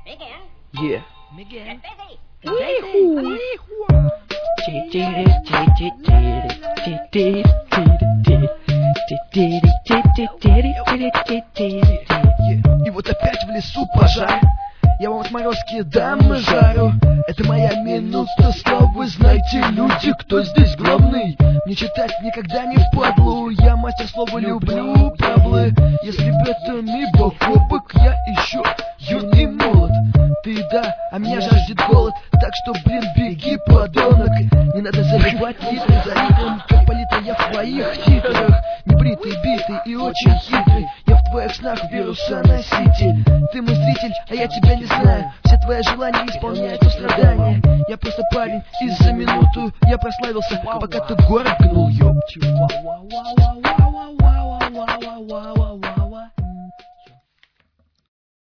Yeah. Miguel. И вот опять в лесу пожар. Я вам отморозки дам и жару. Это моя минута славы. Вы знаете, люди, кто здесь главный. Не читать никогда не впадлу. Я мастер слова, люблю паблы. Я с ребятами бок о бок. Я еще юн и молод. Ты да, а меня жаждет голод. Так что, блин, беги, подонок. Не надо заливать литры за литром. Как полита я в твоих титрах. Небритый, битый и очень хитрый. Я в твоих снах вируса-носитель. Ты мой зритель, а я тебя не знаю. Все твои желания исполняют страдания. Я просто парень, и за минуту я прославился, пока ты город гнул, ёпти.